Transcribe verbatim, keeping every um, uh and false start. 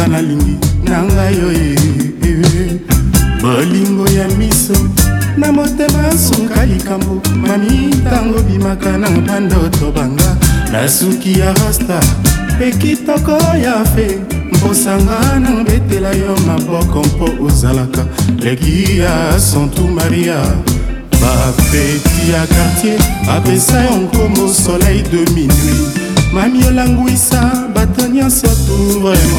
nga nalingi na ngai yo ye bolingo ya miso na motema suka likambo mami ntango bimaka na bandoto banga na suki ya rasta pe kitoko ya fe mbosanga na betela yo maboko mpo ozalaka leki ya santu maria bapeti ya quartier apesa yo nkombo soleil de minuit mami olangwisa bato nyonso tu vraiment